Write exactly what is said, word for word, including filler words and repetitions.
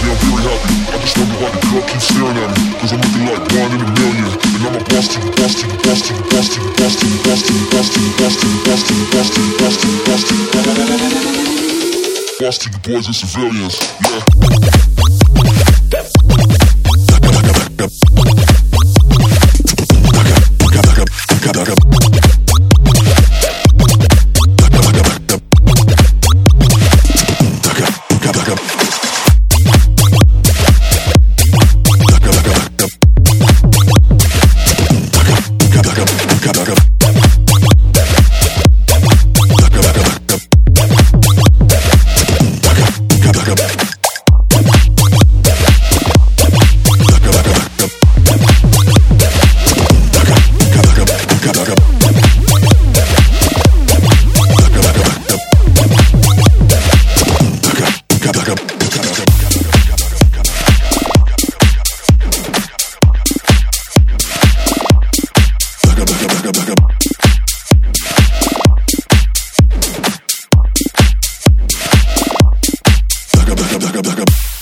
yeah, I'm very happy. I just wonder why the girl keeps staring at me. Cause I'm looking like one in a million. And I'm a boss to you, boss to you, boss to you, boss to you, boss to you, boss to you, boss to you, boss to you, boss to you, boss to you, boss to you, boss to you, boss to you, boys and civilians, yeah. Back up, back up, back up.